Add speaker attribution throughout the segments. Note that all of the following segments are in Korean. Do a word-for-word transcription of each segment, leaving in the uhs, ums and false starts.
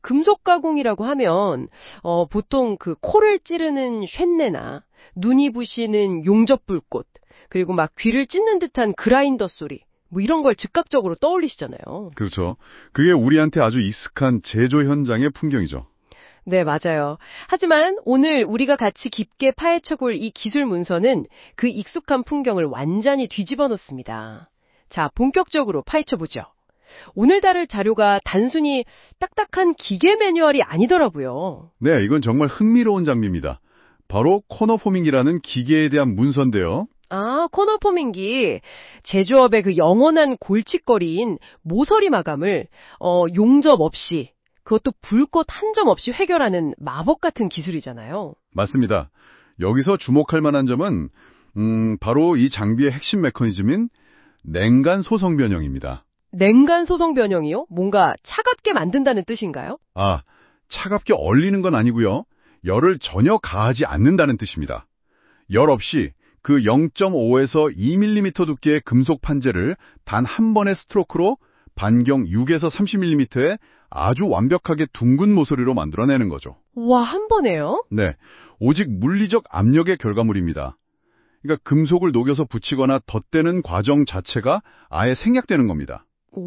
Speaker 1: 금속 가공이라고 하면 어, 보통 그 코를 찌르는 쇳내나 눈이 부시는 용접불꽃, 그리고 막 귀를 찢는 듯한 그라인더 소리, 뭐 이런 걸 즉각적으로 떠올리시잖아요.
Speaker 2: 그렇죠. 그게 우리한테 아주 익숙한 제조 현장의 풍경이죠.
Speaker 1: 네, 맞아요. 하지만 오늘 우리가 같이 깊게 파헤쳐볼 이 기술 문서는 그 익숙한 풍경을 완전히 뒤집어 놓습니다. 자, 본격적으로 파헤쳐보죠. 오늘 다룰 자료가 단순히 딱딱한 기계 매뉴얼이 아니더라고요.
Speaker 2: 네, 이건 정말 흥미로운 장비입니다. 바로 코너포밍이라는 기계에 대한 문서인데요.
Speaker 1: 아, 코너 포밍기. 제조업의 그 영원한 골칫거리인 모서리 마감을 어, 용접 없이, 그것도 불꽃 한 점 없이 해결하는 마법 같은 기술이잖아요.
Speaker 2: 맞습니다. 여기서 주목할 만한 점은 음, 바로 이 장비의 핵심 메커니즘인 냉간 소성 변형입니다.
Speaker 1: 냉간 소성 변형이요? 뭔가 차갑게 만든다는 뜻인가요?
Speaker 2: 아, 차갑게 얼리는 건 아니고요. 열을 전혀 가하지 않는다는 뜻입니다. 열 없이 그 영 점 오에서 이 밀리미터 두께의 금속 판재를 단 한 번의 스트로크로 반경 육에서 삼십 밀리미터의 아주 완벽하게 둥근 모서리로 만들어내는 거죠.
Speaker 1: 와, 한 번에요?
Speaker 2: 네, 오직 물리적 압력의 결과물입니다. 그러니까 금속을 녹여서 붙이거나 덧대는 과정 자체가 아예 생략되는 겁니다.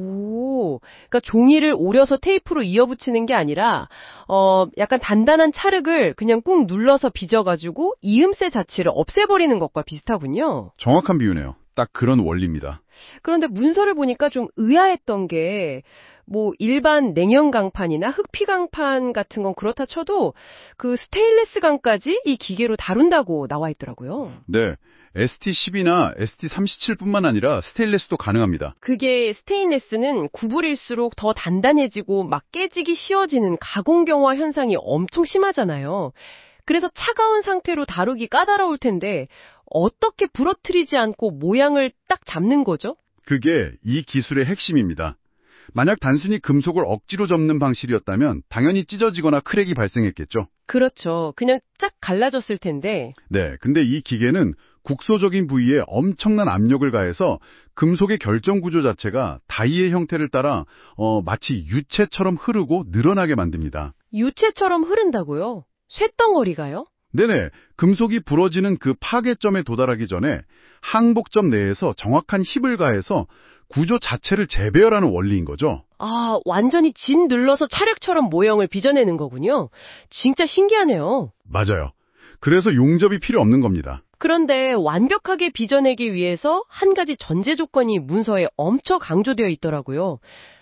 Speaker 1: 오, 그러니까 종이를 오려서 테이프로 이어붙이는 게 아니라 어, 약간 단단한 찰흙을 그냥 꾹 눌러서 빚어가지고 이음새 자체를 없애버리는 것과 비슷하군요.
Speaker 2: 정확한 비유네요. 딱 그런 원리입니다.
Speaker 1: 그런데 문서를 보니까 좀 의아했던 게, 뭐 일반 냉연 강판이나 흑피 강판 같은 건 그렇다 쳐도 그 스테인리스 강까지 이 기계로 다룬다고 나와 있더라고요.
Speaker 2: 네, 에스티 십이나 에스티 삼십칠뿐만 아니라 스테인리스도 가능합니다.
Speaker 1: 그게 스테인리스는 구부릴수록 더 단단해지고 막 깨지기 쉬워지는 가공경화 현상이 엄청 심하잖아요. 그래서 차가운 상태로 다루기 까다로울 텐데 어떻게 부러뜨리지 않고 모양을 딱 잡는 거죠?
Speaker 2: 그게 이 기술의 핵심입니다. 만약 단순히 금속을 억지로 접는 방식이었다면 당연히 찢어지거나 크랙이 발생했겠죠.
Speaker 1: 그렇죠. 그냥 쫙 갈라졌을 텐데.
Speaker 2: 네, 근데 이 기계는 국소적인 부위에 엄청난 압력을 가해서 금속의 결정 구조 자체가 다이의 형태를 따라 어, 마치 유체처럼 흐르고 늘어나게 만듭니다.
Speaker 1: 유체처럼 흐른다고요? 쇳덩어리가요?
Speaker 2: 네네, 금속이 부러지는 그 파괴점에 도달하기 전에 항복점 내에서 정확한 힘을 가해서 구조 자체를 재배열하는 원리인 거죠.
Speaker 1: 아, 완전히 진 눌러서 찰흙처럼 모형을 빚어내는 거군요. 진짜 신기하네요.
Speaker 2: 맞아요. 그래서 용접이 필요 없는 겁니다.
Speaker 1: 그런데 완벽하게 빚어내기 위해서 한 가지 전제 조건이 문서에 엄청 강조되어 있더라고요.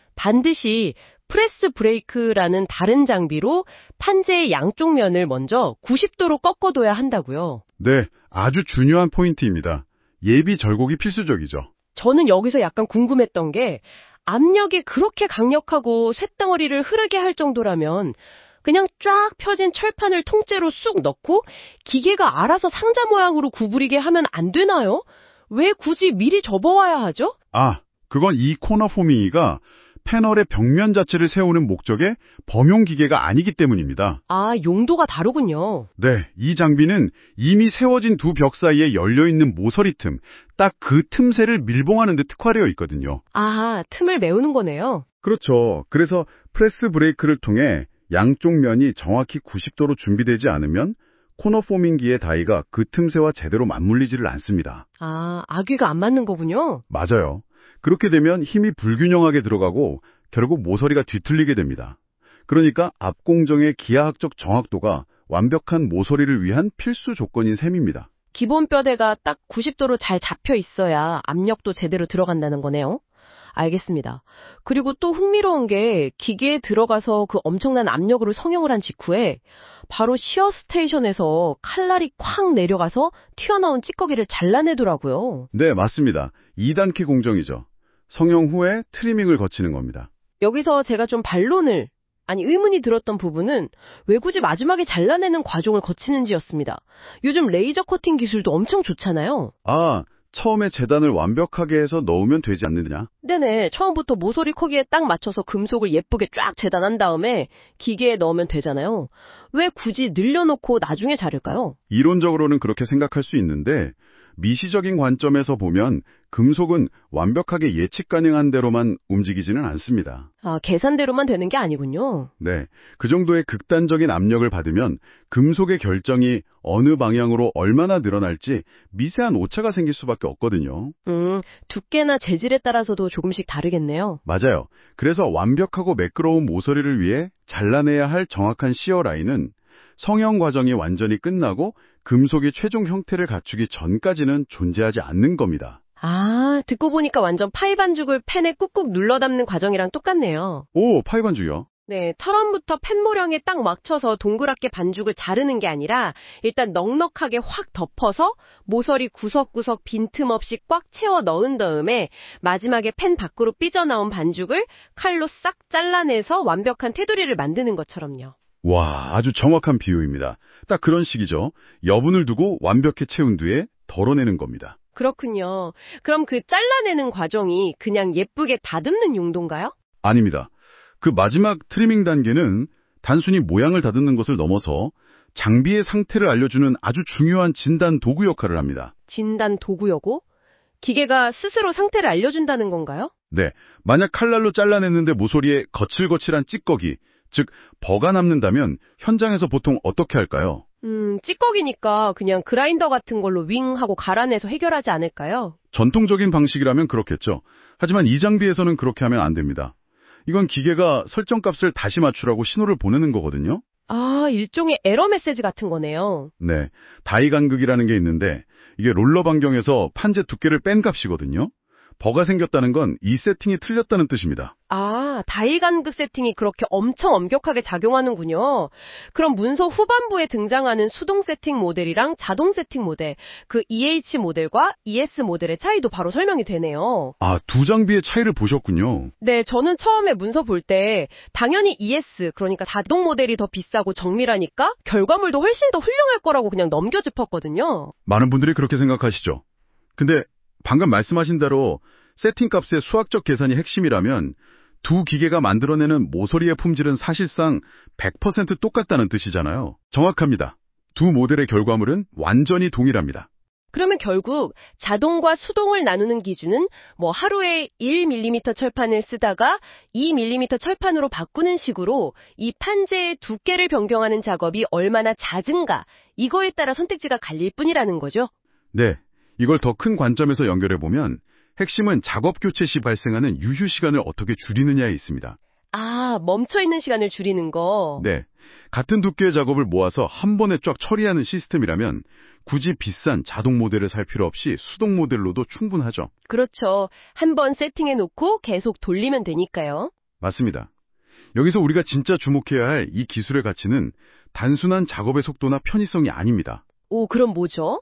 Speaker 1: 반드시 프레스 브레이크라는 다른 장비로 판재의 양쪽 면을 먼저 구십 도로 꺾어둬야 한다고요.
Speaker 2: 네, 아주 중요한 포인트입니다. 예비 절곡이 필수적이죠.
Speaker 1: 저는 여기서 약간 궁금했던 게, 압력이 그렇게 강력하고 쇳덩어리를 흐르게 할 정도라면 그냥 쫙 펴진 철판을 통째로 쑥 넣고 기계가 알아서 상자 모양으로 구부리게 하면 안 되나요? 왜 굳이 미리 접어와야 하죠?
Speaker 2: 아, 그건 이 코너 포밍이가 패널의 벽면 자체를 세우는 목적의 범용 기계가 아니기 때문입니다.
Speaker 1: 아, 용도가 다르군요.
Speaker 2: 네, 이 장비는 이미 세워진 두 벽 사이에 열려있는 모서리 틈, 딱 그 틈새를 밀봉하는 데 특화되어 있거든요.
Speaker 1: 아, 틈을 메우는 거네요.
Speaker 2: 그렇죠. 그래서 프레스 브레이크를 통해 양쪽 면이 정확히 구십 도로 준비되지 않으면 코너 포밍기의 다이가 그 틈새와 제대로 맞물리지를 않습니다.
Speaker 1: 아, 아귀가 안 맞는 거군요.
Speaker 2: 맞아요. 그렇게 되면 힘이 불균형하게 들어가고 결국 모서리가 뒤틀리게 됩니다. 그러니까 압공정의 기하학적 정확도가 완벽한 모서리를 위한 필수 조건인 셈입니다.
Speaker 1: 기본 뼈대가 딱 구십 도로 잘 잡혀 있어야 압력도 제대로 들어간다는 거네요. 알겠습니다. 그리고 또 흥미로운 게, 기계에 들어가서 그 엄청난 압력으로 성형을 한 직후에 바로 시어 스테이션에서 칼날이 콱 내려가서 튀어나온 찌꺼기를 잘라내더라고요.
Speaker 2: 네, 맞습니다. 이 단계 공정이죠. 성형 후에 트리밍을 거치는 겁니다.
Speaker 1: 여기서 제가 좀 반론을, 아니 의문이 들었던 부분은 왜 굳이 마지막에 잘라내는 과정을 거치는지였습니다. 요즘 레이저 커팅 기술도 엄청 좋잖아요.
Speaker 2: 아, 처음에 재단을 완벽하게 해서 넣으면 되지 않느냐?
Speaker 1: 네네, 처음부터 모서리 크기에 딱 맞춰서 금속을 예쁘게 쫙 재단한 다음에 기계에 넣으면 되잖아요. 왜 굳이 늘려놓고 나중에 자를까요?
Speaker 2: 이론적으로는 그렇게 생각할 수 있는데 미시적인 관점에서 보면 금속은 완벽하게 예측 가능한 대로만 움직이지는 않습니다.
Speaker 1: 아, 계산대로만 되는 게 아니군요.
Speaker 2: 네, 그 정도의 극단적인 압력을 받으면 금속의 결정이 어느 방향으로 얼마나 늘어날지 미세한 오차가 생길 수밖에 없거든요.
Speaker 1: 음, 두께나 재질에 따라서도 조금씩 다르겠네요.
Speaker 2: 맞아요. 그래서 완벽하고 매끄러운 모서리를 위해 잘라내야 할 정확한 시어 라인은 성형 과정이 완전히 끝나고 금속이 최종 형태를 갖추기 전까지는 존재하지 않는 겁니다.
Speaker 1: 아, 듣고 보니까 완전 파이 반죽을 팬에 꾹꾹 눌러 담는 과정이랑 똑같네요.
Speaker 2: 오, 파이 반죽이요?
Speaker 1: 네, 털원부터 팬 모량에 딱 맞춰서 동그랗게 반죽을 자르는 게 아니라 일단 넉넉하게 확 덮어서 모서리 구석구석 빈틈없이 꽉 채워 넣은 다음에 마지막에 팬 밖으로 삐져나온 반죽을 칼로 싹 잘라내서 완벽한 테두리를 만드는 것처럼요.
Speaker 2: 와, 아주 정확한 비유입니다. 딱 그런 식이죠. 여분을 두고 완벽히 채운 뒤에 덜어내는 겁니다.
Speaker 1: 그렇군요. 그럼 그 잘라내는 과정이 그냥 예쁘게 다듬는 용도인가요?
Speaker 2: 아닙니다. 그 마지막 트리밍 단계는 단순히 모양을 다듬는 것을 넘어서 장비의 상태를 알려주는 아주 중요한 진단 도구 역할을 합니다.
Speaker 1: 진단 도구여고? 기계가 스스로 상태를 알려준다는 건가요?
Speaker 2: 네, 만약 칼날로 잘라냈는데 모서리에 거칠거칠한 찌꺼기, 즉 버가 남는다면 현장에서 보통 어떻게 할까요?
Speaker 1: 음, 찌꺼기니까 그냥 그라인더 같은 걸로 윙 하고 갈아내서 해결하지 않을까요?
Speaker 2: 전통적인 방식이라면 그렇겠죠. 하지만 이 장비에서는 그렇게 하면 안 됩니다. 이건 기계가 설정값을 다시 맞추라고 신호를 보내는 거거든요.
Speaker 1: 아, 일종의 에러 메시지 같은 거네요.
Speaker 2: 네, 다이 간극이라는 게 있는데 이게 롤러 반경에서 판재 두께를 뺀 값이거든요. 버가 생겼다는 건 이 세팅이 틀렸다는 뜻입니다.
Speaker 1: 아, 다이 간극 세팅이 그렇게 엄청 엄격하게 작용하는군요. 그럼 문서 후반부에 등장하는 수동 세팅 모델이랑 자동 세팅 모델, 그 이에이치 모델과 이에스 모델의 차이도 바로 설명이 되네요.
Speaker 2: 아, 두 장비의 차이를 보셨군요.
Speaker 1: 네, 저는 처음에 문서 볼 때 당연히 이에스, 그러니까 자동 모델이 더 비싸고 정밀하니까 결과물도 훨씬 더 훌륭할 거라고 그냥 넘겨짚었거든요.
Speaker 2: 많은 분들이 그렇게 생각하시죠. 근데 방금 말씀하신 대로 세팅값의 수학적 계산이 핵심이라면 두 기계가 만들어내는 모서리의 품질은 사실상 백 퍼센트 똑같다는 뜻이잖아요. 정확합니다. 두 모델의 결과물은 완전히 동일합니다.
Speaker 1: 그러면 결국 자동과 수동을 나누는 기준은 뭐 하루에 일 밀리미터 철판을 쓰다가 이 밀리미터 철판으로 바꾸는 식으로 이 판재의 두께를 변경하는 작업이 얼마나 잦은가, 이거에 따라 선택지가 갈릴 뿐이라는 거죠.
Speaker 2: 네, 이걸 더 큰 관점에서 연결해보면 핵심은 작업 교체 시 발생하는 유휴 시간을 어떻게 줄이느냐에 있습니다.
Speaker 1: 아, 멈춰있는 시간을 줄이는 거.
Speaker 2: 네, 같은 두께의 작업을 모아서 한 번에 쫙 처리하는 시스템이라면 굳이 비싼 자동 모델을 살 필요 없이 수동 모델로도 충분하죠.
Speaker 1: 그렇죠. 한번 세팅해놓고 계속 돌리면 되니까요.
Speaker 2: 맞습니다. 여기서 우리가 진짜 주목해야 할 이 기술의 가치는 단순한 작업의 속도나 편의성이 아닙니다.
Speaker 1: 오, 그럼 뭐죠?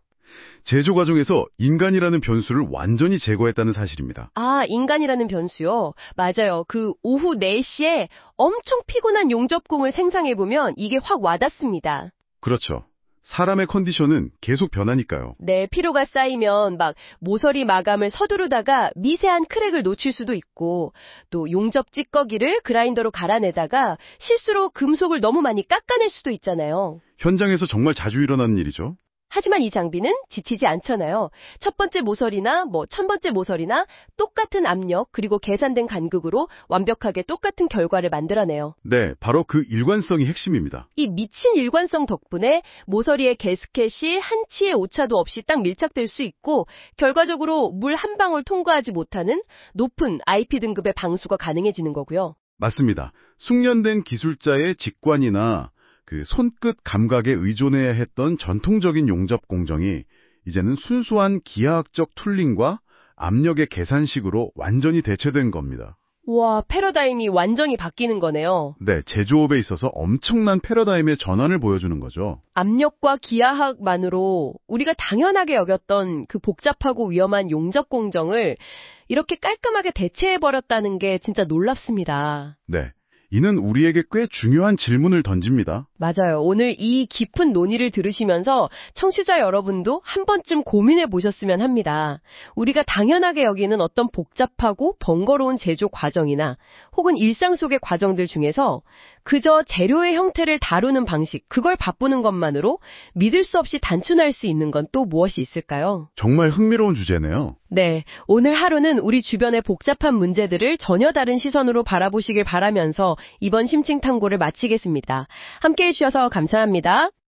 Speaker 2: 제조 과정에서 인간이라는 변수를 완전히 제거했다는 사실입니다.
Speaker 1: 아, 인간이라는 변수요? 맞아요. 그 오후 네 시에 엄청 피곤한 용접공을 생상해보면 이게 확 와닿습니다.
Speaker 2: 그렇죠. 사람의 컨디션은 계속 변하니까요.
Speaker 1: 네, 피로가 쌓이면 막 모서리 마감을 서두르다가 미세한 크랙을 놓칠 수도 있고, 또 용접 찌꺼기를 그라인더로 갈아내다가 실수로 금속을 너무 많이 깎아낼 수도 있잖아요.
Speaker 2: 현장에서 정말 자주 일어나는 일이죠.
Speaker 1: 하지만 이 장비는 지치지 않잖아요. 첫 번째 모서리나 뭐 천 번째 모서리나 똑같은 압력 그리고 계산된 간극으로 완벽하게 똑같은 결과를 만들어내요.
Speaker 2: 네, 바로 그 일관성이 핵심입니다.
Speaker 1: 이 미친 일관성 덕분에 모서리의 게스켓이 한치의 오차도 없이 딱 밀착될 수 있고 결과적으로 물 한 방울 통과하지 못하는 높은 아이피 등급의 방수가 가능해지는 거고요.
Speaker 2: 맞습니다. 숙련된 기술자의 직관이나 그 손끝 감각에 의존해야 했던 전통적인 용접 공정이 이제는 순수한 기하학적 툴링과 압력의 계산식으로 완전히 대체된 겁니다.
Speaker 1: 와, 패러다임이 완전히 바뀌는 거네요.
Speaker 2: 네, 제조업에 있어서 엄청난 패러다임의 전환을 보여주는 거죠.
Speaker 1: 압력과 기하학만으로 우리가 당연하게 여겼던 그 복잡하고 위험한 용접 공정을 이렇게 깔끔하게 대체해버렸다는 게 진짜 놀랍습니다.
Speaker 2: 네. 이는 우리에게 꽤 중요한 질문을 던집니다.
Speaker 1: 맞아요. 오늘 이 깊은 논의를 들으시면서 청취자 여러분도 한 번쯤 고민해 보셨으면 합니다. 우리가 당연하게 여기는 어떤 복잡하고 번거로운 제조 과정이나 혹은 일상 속의 과정들 중에서 그저 재료의 형태를 다루는 방식, 그걸 바꾸는 것만으로 믿을 수 없이 단순할 수 있는 건 또 무엇이 있을까요?
Speaker 2: 정말 흥미로운 주제네요.
Speaker 1: 네, 오늘 하루는 우리 주변의 복잡한 문제들을 전혀 다른 시선으로 바라보시길 바라면서 이번 심층 탐구를 마치겠습니다. 함께해 주셔서 감사합니다.